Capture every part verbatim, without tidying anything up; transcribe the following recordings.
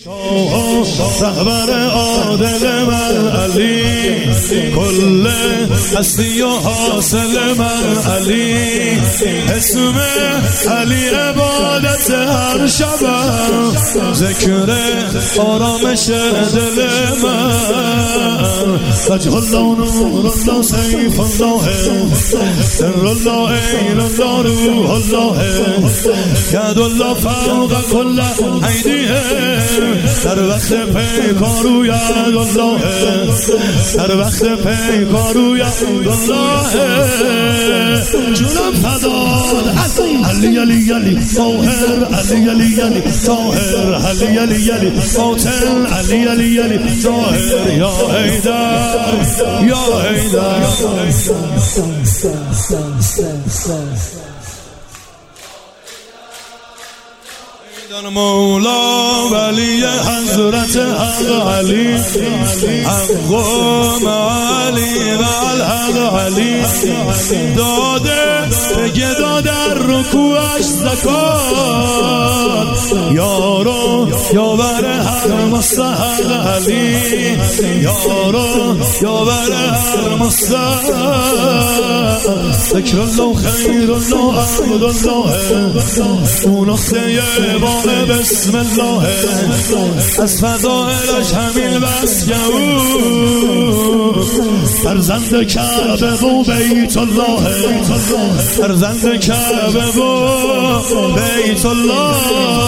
رهبر عادل من علی، کل هستی و حاصل من علی، اسم علی عبادت هر شبم، ذکر آرامش دل من، وجه الله نور الله سیف الله سر الله عین الله روح الله ید الله فوق کل ایدیه، در وقت پیکارو ید الله، در وقت پیکارو ید الله، جونم فداد علی علی علی طاهر، علی علی علی طاهر، علی علی علی باطن، علی علی علی طاهر، یا حیدر یا حیدر. در مولا ولی حضرت حق علی، حق و علی و الحق علی، داده بگه دادر رکوعش زکات، یارو یاور هر مستحق علی، یارو یاور هر مستحق، ذکر الله خیر الله عبد الله، اون نقطه با بسم الله، از فضائلش همین بس که او فرزند کعبه و بیت الله، فرزند کعبه و بیت الله،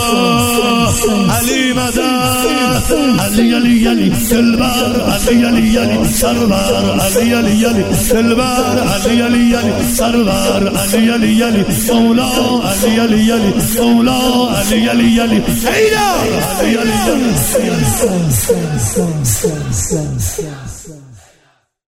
علی مدد، علی علی علی دلبر، علی علی علی سرور، علی علی علی دلبر، علی علی علی سرور، علی علی علی مولا، علی علی علی مولا، علی علی علی حیدر، علی علی علی.